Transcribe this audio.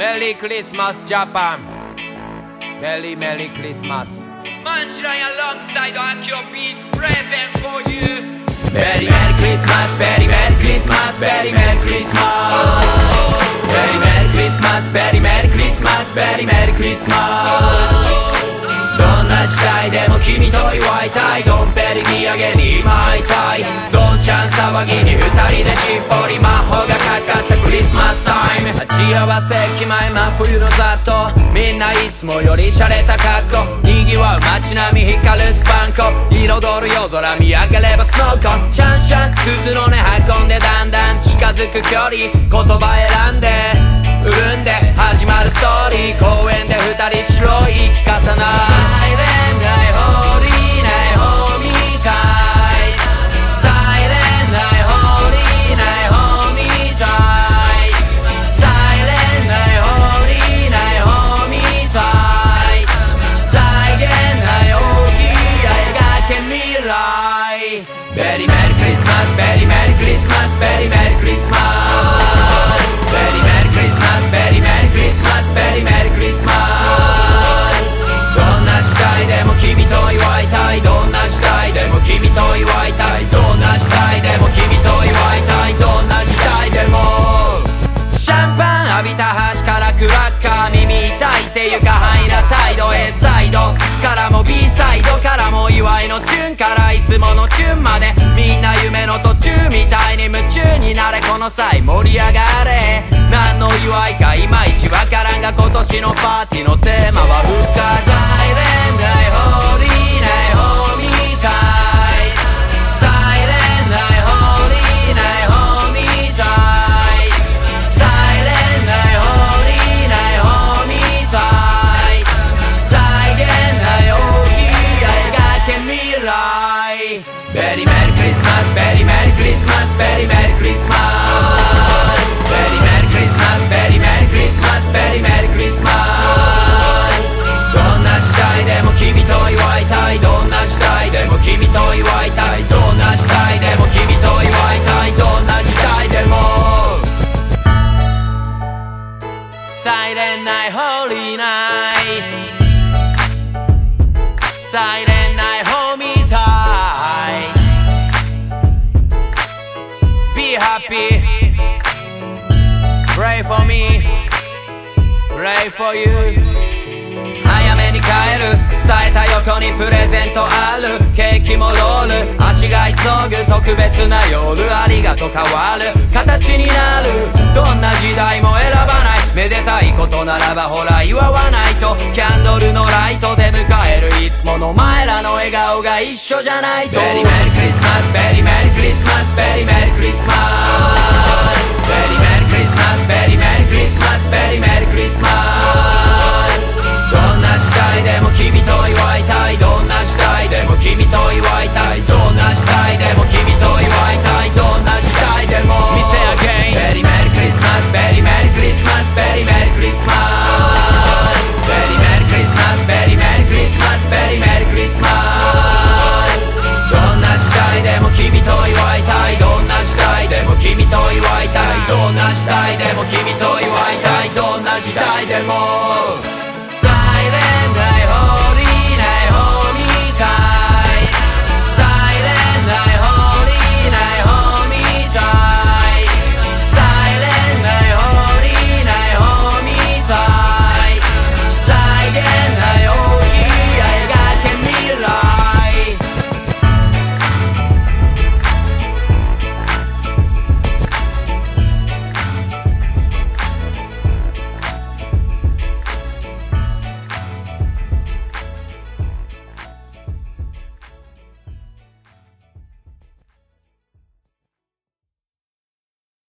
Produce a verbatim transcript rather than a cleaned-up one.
メリークリスマスジャパン。メリーメリークリスマス。 マンチライン alongside Akio Beats present for you。 メリーメリークリスマス、メリーメリークリスマス、メリーメリークリスマス、メリーメリークリスマス、メリーメリークリスマス、メリーメリークリスマス。どんな時代でも君と祝いたい。ドンペリ土産に今会いたい。どんちゃん騒ぎに二人でしっぽり魔法がかかったクリスマスタイム。鉢合わせ駅前真冬のざっと、みんないつもより洒落た格好。にぎわう街並み光るスパンコ、彩る夜空見上げればスノーコン。シャンシャン鈴の音運んでだんだん近づく距離、言葉選んで潤んで始まるストーリー。公園で二人白い息重なるサイレンないホーリーないホーミータイ。サイレンないホーリーないホーミータイ。サイレンないホーリーないホーミータイ。際限ない大きい描け未来。ベリーメリークリスマス、ベリーメリークリスマス、ベリーメリークリスマス、ベリーメリークリスマス、ベリーメリークリスマス、ベリーメリークリスマス。どんな時代でも君と祝いたい。どんな時代でも君と祝いたい。どんな時代でも君と祝いたい。どんな時代でも。シャンパン浴びた端からクラッカー耳痛いっていうかハイな態度。 A サイドからも B サイドからも祝いのチュンからいつものチュンまで、みんな夢の途中みたいに夢中になれ。この際盛り上がれ。何の祝いかいまいちわからんが、今年のパーティーのテーマは復活。サイレンないホーリーないホーミータイ。サイレンないホーリーないホーミータイ。サイレンないホーリーないホーミータイ。際限ない大きい描け未来。ベリーメリークリスマス、ベリーメリークリスマス、ベリーメリークリスマス、ベリーメリークリスマス、ベリーメリークリスマス、ベリーメリークリスマス。どんな時代でも君と祝いたい。どんな時代でも君と祝いたい。どんな時代でも君と祝いたい。どんな時代でも。サイレンないホーリーない。サイレンないホーミータイ。Be happy, pray for me, pray for you。 早めに帰る伝えた横にプレゼントある。ケーキもロール足が急ぐ特別な夜。ありがと変わる形になる。どんな時代も選ばない。めでたいことならばほら祝わないと。キャンドルのライトで迎えるいつものお前らの笑顔が一緒じゃないと。ベリーメリークリスマス、ベリーメリークリスマス、ベリーメリークリスマス、ベリーメリークリスマス、ベリーメリークリスマス、ベリーメリークリスマス。